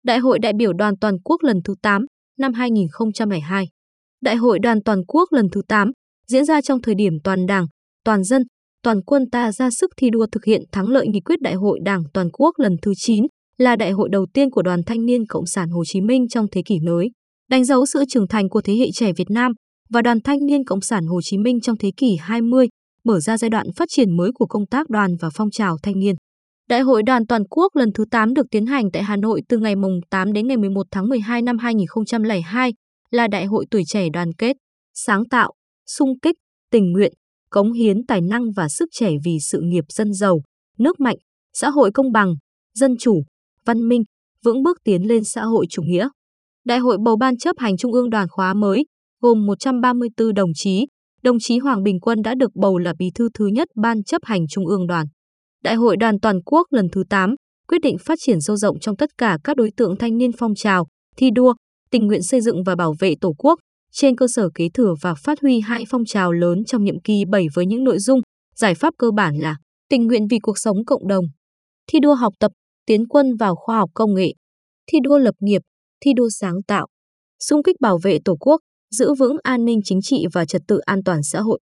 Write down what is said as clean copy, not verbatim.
Đại hội đại biểu Đoàn toàn quốc lần thứ 8 năm 2002. Đại hội Đoàn toàn quốc lần thứ 8 diễn ra trong thời điểm toàn Đảng, toàn dân, toàn quân ta ra sức thi đua thực hiện thắng lợi nghị quyết Đại hội Đảng toàn quốc lần thứ 9, là đại hội đầu tiên của Đoàn Thanh niên Cộng sản Hồ Chí Minh trong thế kỷ mới, đánh dấu sự trưởng thành của thế hệ trẻ Việt Nam và Đoàn Thanh niên Cộng sản Hồ Chí Minh trong thế kỷ 20, mở ra giai đoạn phát triển mới của công tác đoàn và phong trào thanh niên. Đại hội Đoàn toàn quốc lần thứ 8 được tiến hành tại Hà Nội từ ngày 8 đến ngày 11 tháng 12 năm 2002, là đại hội tuổi trẻ đoàn kết, sáng tạo, xung kích, tình nguyện, cống hiến tài năng và sức trẻ vì sự nghiệp dân giàu, nước mạnh, xã hội công bằng, dân chủ, văn minh, vững bước tiến lên xã hội chủ nghĩa. Đại hội bầu Ban chấp hành Trung ương Đoàn khóa mới, gồm 134 đồng chí. Đồng chí Hoàng Bình Quân đã được bầu là bí thư thứ nhất Ban chấp hành Trung ương Đoàn. Đại hội Đoàn toàn quốc lần thứ 8 quyết định phát triển sâu rộng trong tất cả các đối tượng thanh niên phong trào, thi đua, tình nguyện xây dựng và bảo vệ Tổ quốc, trên cơ sở kế thừa và phát huy hai phong trào lớn trong nhiệm kỳ 7 với những nội dung, giải pháp cơ bản là tình nguyện vì cuộc sống cộng đồng, thi đua học tập, tiến quân vào khoa học công nghệ, thi đua lập nghiệp, thi đua sáng tạo, xung kích bảo vệ Tổ quốc, giữ vững an ninh chính trị và trật tự an toàn xã hội.